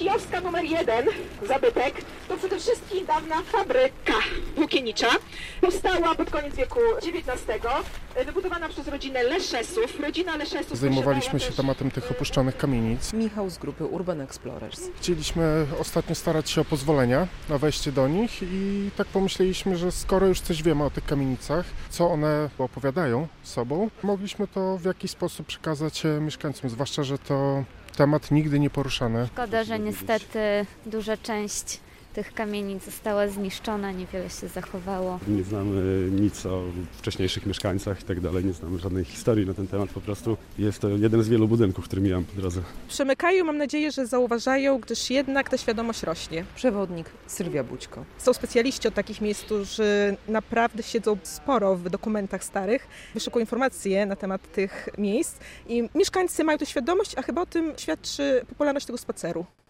Kijowska numer 1, zabytek, to przede wszystkim dawna fabryka włókiennicza. Powstała pod koniec wieku XIX, wybudowana przez rodzinę Leszesów. Rodzina Leszesów Zajmowaliśmy się też tematem tych opuszczonych kamienic. Michał z grupy Urban Explorers. Chcieliśmy ostatnio starać się o pozwolenia na wejście do nich i tak pomyśleliśmy, że skoro już coś wiemy o tych kamienicach, co one opowiadają sobą, mogliśmy to w jakiś sposób przekazać mieszkańcom, zwłaszcza, że to temat nigdy nie poruszany. Szkoda, że niestety duża część tych kamienic została zniszczona, niewiele się zachowało. Nie znamy nic o wcześniejszych mieszkańcach i tak dalej, nie znamy żadnej historii na ten temat, po prostu jest to jeden z wielu budynków, który mijam po drodze. Przemykają, mam nadzieję, że zauważają, gdyż jednak ta świadomość rośnie. Przewodnik Sylwia Bućko. Są specjaliści od takich miejsc, którzy naprawdę siedzą sporo w dokumentach starych, wyszukują informacje na temat tych miejsc i mieszkańcy mają tę świadomość, a chyba o tym świadczy popularność tego spaceru.